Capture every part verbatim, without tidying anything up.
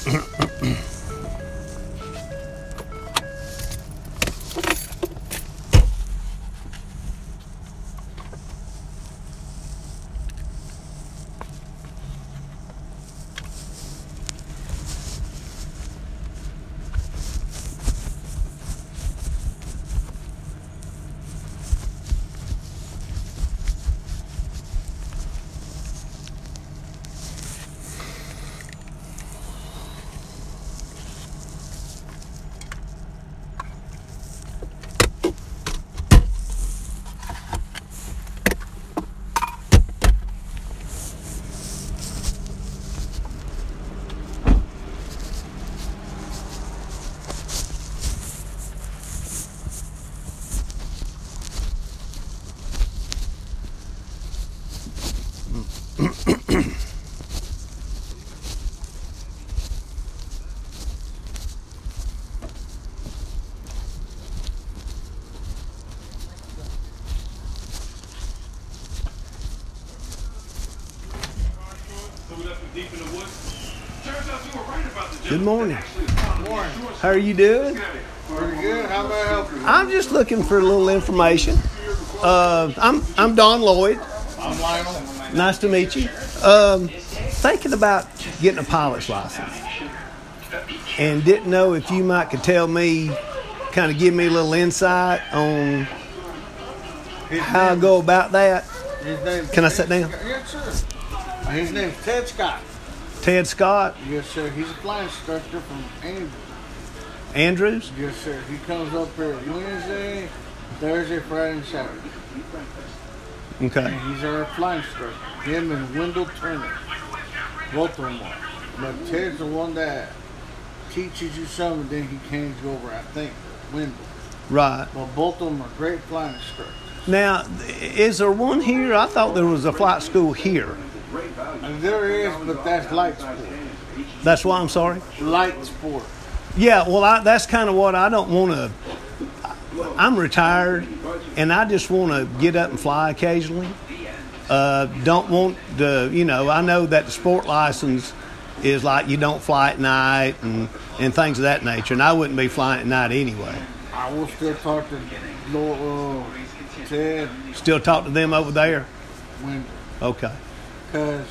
Good morning. Good morning. How are you doing? Pretty good. How may I help you? I'm just looking for a little information. Uh, I'm I'm Don Lloyd. I'm Lionel. Nice to meet you. Um, thinking about getting a pilot's license, and didn't know if you might could tell me, kind of give me a little insight on His how I name- go about that. His name. Can I sit down? Yes, sir. Uh, His name's Ted Scott. Ted Scott Yes, sir. He's a flying instructor from Andrews. Andrews. Yes, sir. He comes up here Wednesday, Thursday, Friday, and Saturday. Okay. And he's our flying instructor. Him and Wendell Turner. Both of them are. But Ted's the one that teaches you something, then he hands you over, I think, Wendell. Right. But both of them are great flying instructors. Now, is there one here? I thought there was a flight school here. And there is, but that's light sport. That's why I'm sorry. Light sport. Yeah, well, I, that's kind of what I don't want to. I'm retired, and I just want to get up and fly occasionally. Uh, don't want to, you know, I know that the sport license is like you don't fly at night and, and things of that nature, and I wouldn't be flying at night anyway. I will still talk to Lord, uh, Ted Still talk to them over there? Wendell. Okay. Because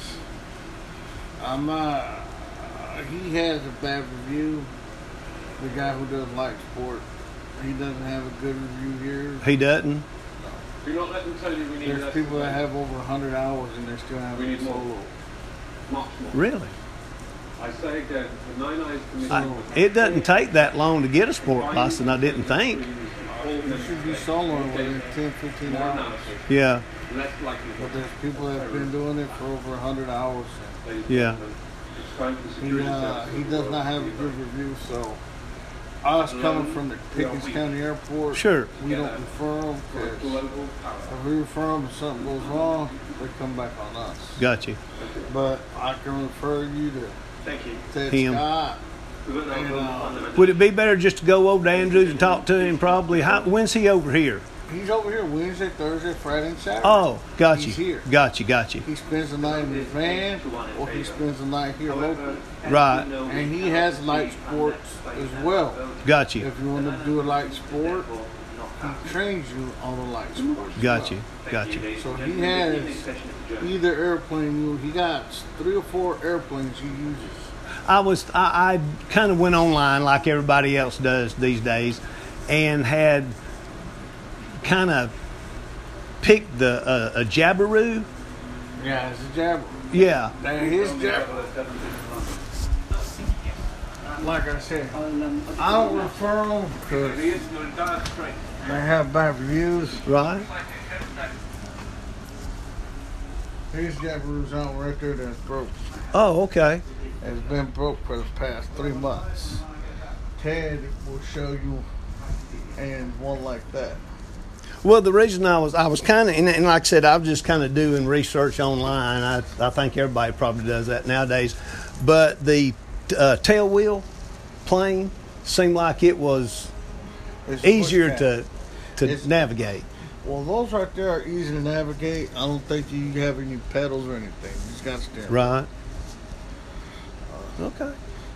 I'm, uh, he has a bad review. The guy who does light sport, he doesn't have a good review here. He doesn't? You're not letting them tell you we need There's less people that than have over one hundred hours and they're still We having need more. solo. much more. Really? I say again, the nine eyes commission. I, it doesn't take that long to get a sport license, I didn't think. You should be soloing within ten, fifteen hours. Yeah, Less likely. But there's people that have been doing it for over one hundred hours. yeah. It's time for He, security uh, services. he does not have a good review, so us coming from the Pickens County Airport, Sure. we don't refer them, because Global power. if we refer them and something goes wrong, they come back on us. Got you. But I can refer you to Thank you. Ted Him. Scott. We got no And, uh, fundamental. Would it be better just to go over to Andrews and talk to him probably? How, when's he over here? He's over here Wednesday, Thursday, Friday, and Saturday. Oh, got you. He's here. Got you, got you. He spends the night in his van, or he spends the night here locally. Right. And he has light sports as well. Got you. If you want to do a light sport, he trains you on the light sports. as Got well. you. Got you. So he has either airplane, he got three or four airplanes he uses. I was I, I kind of went online like everybody else does these days, and had kind of picked the uh, a Jabiru. Yeah, it's a jabber. Yeah. Now his jabber, like I said, I don't refer them because they have bad reviews. Right. His jabber's out right there that's broke. Oh, okay. It's been broke for the past three months. Ted will show you and one like that. Well, the reason I was I was kind of and, and like I said, I was just kind of doing research online. I I think everybody probably does that nowadays. But the uh, tail wheel plane seemed like it was It's a easier push to to It's- navigate. Well, those right there are easy to navigate. I don't think you have any pedals or anything. You just got steering. Right. Okay.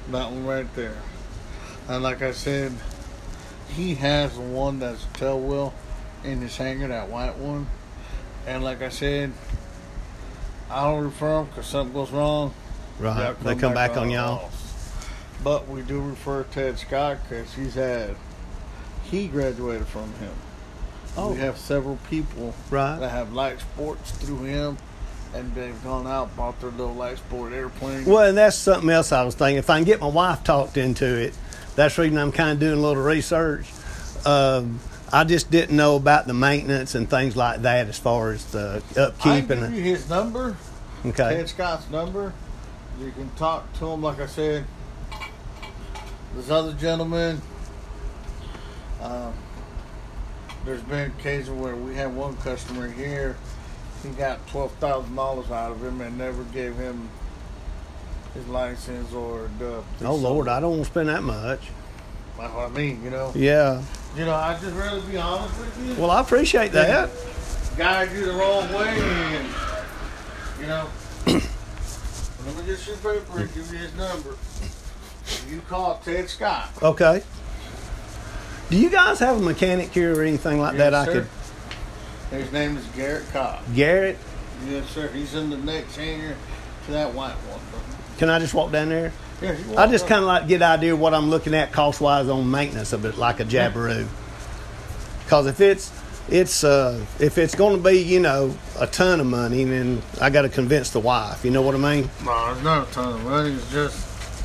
That one right there. And like I said, he has the one that's a tail wheel in his hanger, that white one. And like I said, I don't refer them because something goes wrong. Right. They come back on y'all. us. But we do refer Ted Scott because he's had, he graduated from him. Oh. We have several people Right. that have light sports through him, and they've gone out and bought their little light sport airplane. Well, and that's something else I was thinking. If I can get my wife talked into it, that's the reason I'm kind of doing a little research. Um, I just didn't know about the maintenance and things like that as far as the I upkeep. can And give you his number, okay, Ted Scott's number. You can talk to him, like I said. This other gentleman, um, there's been occasions where we had one customer here. He got twelve thousand dollars out of him and never gave him his license or the. oh Lord, I don't want to spend that much. That's what I mean, you know. Yeah. You know, I just rather be honest with you. Well, I appreciate that. Guide you the wrong way, and you know. Let me get your paper and give you his number. You call Ted Scott. Okay. Do you guys have a mechanic here or anything like that? I Yes, could. sir. His name is Garrett Cobb. Garrett, Yes, sir. He's in the next hanger to that white one. can I just walk down there? Yeah, you I walk just up. kind of like to get an idea of what I'm looking at cost wise on maintenance of it, like a Jabiru. Because if it's it's uh, if it's going to be, you know, a ton of money, then I got to convince the wife. You know what I mean? No, it's not a ton of money. It's just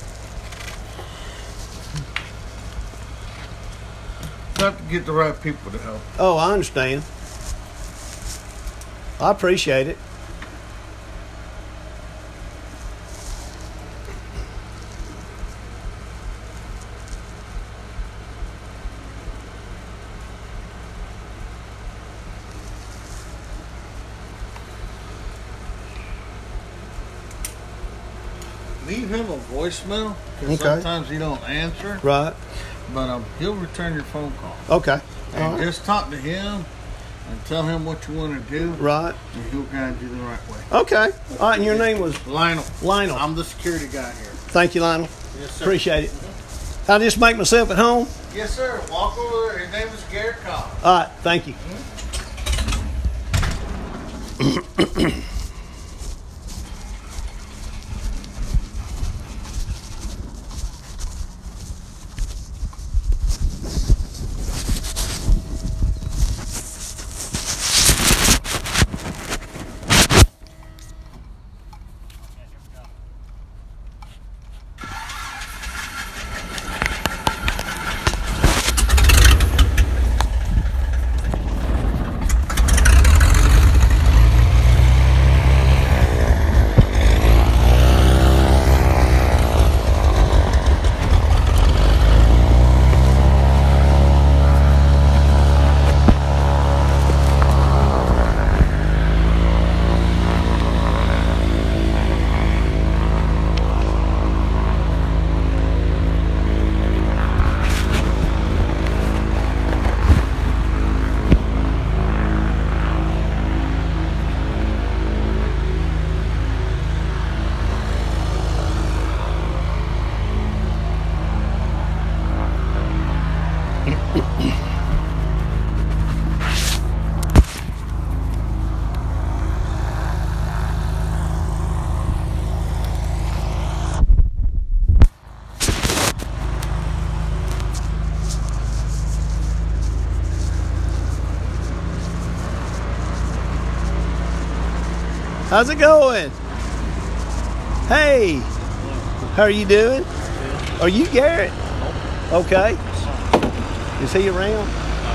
got to get the right people to help. Oh, I understand. I appreciate it. Leave him a voicemail because Okay. sometimes he don't answer, Right. but um, he'll return your phone call. Okay. And All right. just talk to him and tell him what you want to do, Right. and he'll guide you the right way. Okay. All right. And your name was Lionel. Lionel. I'm the security guy here. Thank you, Lionel. Yes, sir. Appreciate it. I just make myself at home. Yes, sir. Walk over. His name is Garrett Cobb. All right. Thank you. How's it going? Hey, how are you doing? Are you Garrett? Okay. Is he around?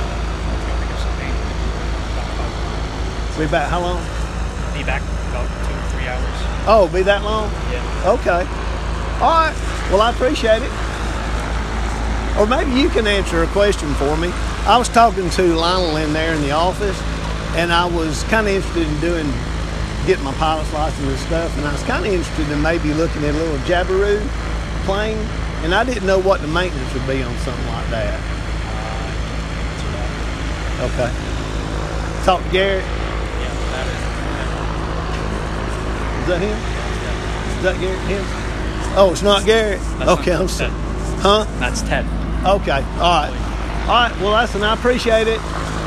Be back how long? Be back in about two or three hours. Oh, be that long? Yeah. Okay. All right. Well, I appreciate it. Or maybe you can answer a question for me. I was talking to Lionel in there in the office, and I was kind of interested in doing, getting my pilot's license and stuff, and I was kind of interested in maybe looking at a little Jabiru plane, and I didn't know what the maintenance would be on something like that. Okay. Talk to Garrett. Yeah, that is. Is that him? Is that Garrett? Him? Oh, it's not Garrett. That's okay, not I'm sorry. Ted. Huh? That's Ted. Okay. All right. All right. Well, listen, I appreciate it.